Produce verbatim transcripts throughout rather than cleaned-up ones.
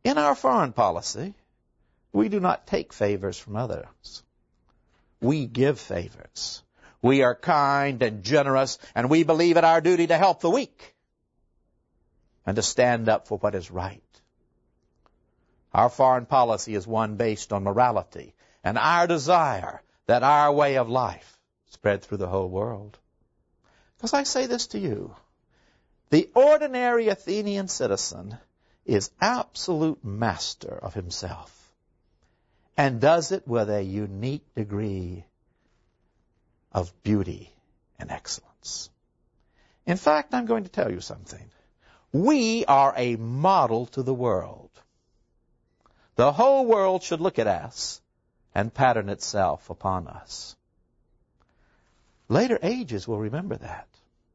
In our foreign policy, we do not take favors from others. We give favors. We are kind and generous, and we believe it our duty to help the weak and to stand up for what is right. Our foreign policy is one based on morality and our desire that our way of life spread through the whole world. Because I say this to you, the ordinary Athenian citizen is absolute master of himself and does it with a unique degree of beauty and excellence. In fact, I'm going to tell you something. We are a model to the world. The whole world should look at us and pattern itself upon us. Later ages will remember that.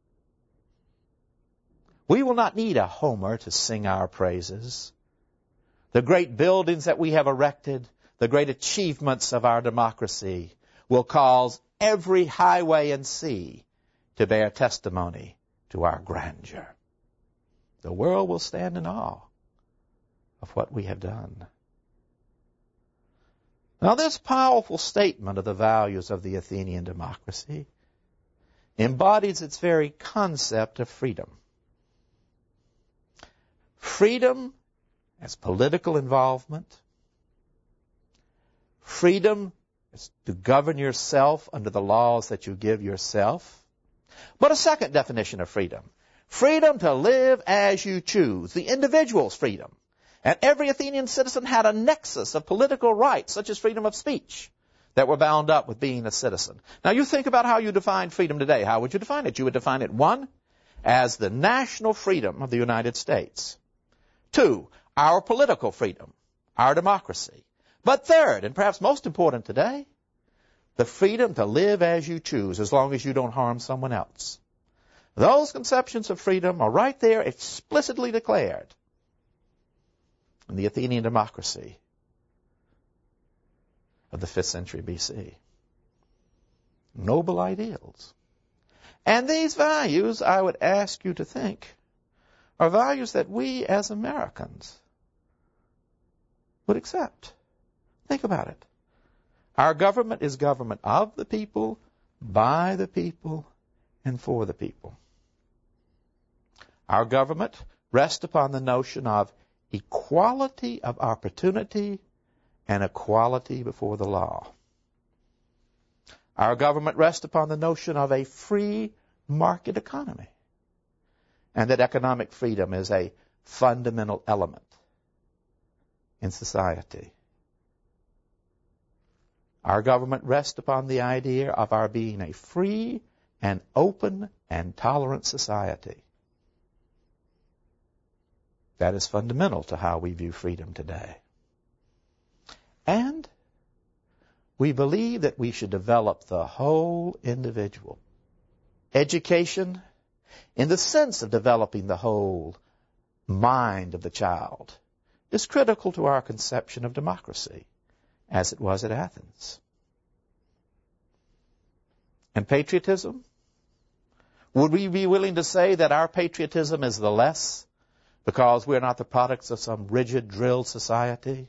We will not need a Homer to sing our praises. The great buildings that we have erected, the great achievements of our democracy will cause every highway and sea to bear testimony to our grandeur. The world will stand in awe of what we have done. Now, this powerful statement of the values of the Athenian democracy embodies its very concept of freedom. Freedom as political involvement, freedom as to govern yourself under the laws that you give yourself, but a second definition of freedom, freedom to live as you choose, the individual's freedom. And every Athenian citizen had a nexus of political rights, such as freedom of speech, that were bound up with being a citizen. Now, you think about how you define freedom today. How would you define it? You would define it, one, as the national freedom of the United States. Two, our political freedom, our democracy. But third, and perhaps most important today, the freedom to live as you choose, as long as you don't harm someone else. Those conceptions of freedom are right there explicitly declared in the Athenian democracy of the fifth century B C. Noble ideals. And these values, I would ask you to think, are values that we as Americans would accept. Think about it. Our government is government of the people, by the people, and for the people. Our government rests upon the notion of equality of opportunity and equality before the law. Our government rests upon the notion of a free market economy, and that economic freedom is a fundamental element in society. Our government rests upon the idea of our being a free and open and tolerant society. That is fundamental to how we view freedom today. And we believe that we should develop the whole individual. Education, in the sense of developing the whole mind of the child, is critical to our conception of democracy, as it was at Athens. And patriotism? Would we be willing to say that our patriotism is the less because we're not the products of some rigid, drilled society?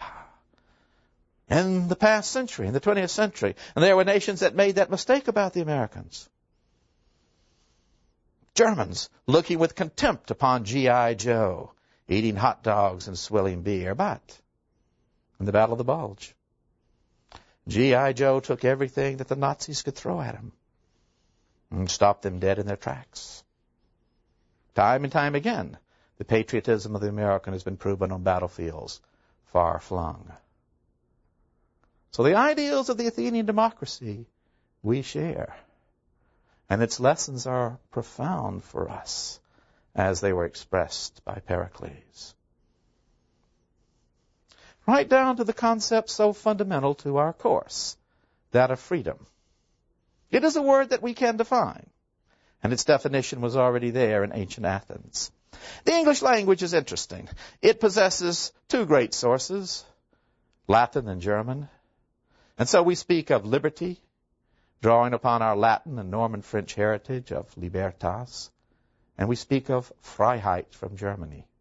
In the past century, in the twentieth century, and there were nations that made that mistake about the Americans. Germans looking with contempt upon G I Joe, eating hot dogs and swilling beer. But in the Battle of the Bulge, G I Joe took everything that the Nazis could throw at him and stopped them dead in their tracks. Time and time again, the patriotism of the American has been proven on battlefields far flung. So the ideals of the Athenian democracy we share, and its lessons are profound for us as they were expressed by Pericles. Right down to the concept so fundamental to our course, that of freedom. It is a word that we can define, and its definition was already there in ancient Athens. The English language is interesting. It possesses two great sources, Latin and German. And so we speak of liberty, drawing upon our Latin and Norman French heritage of libertas, and we speak of Freiheit from Germany.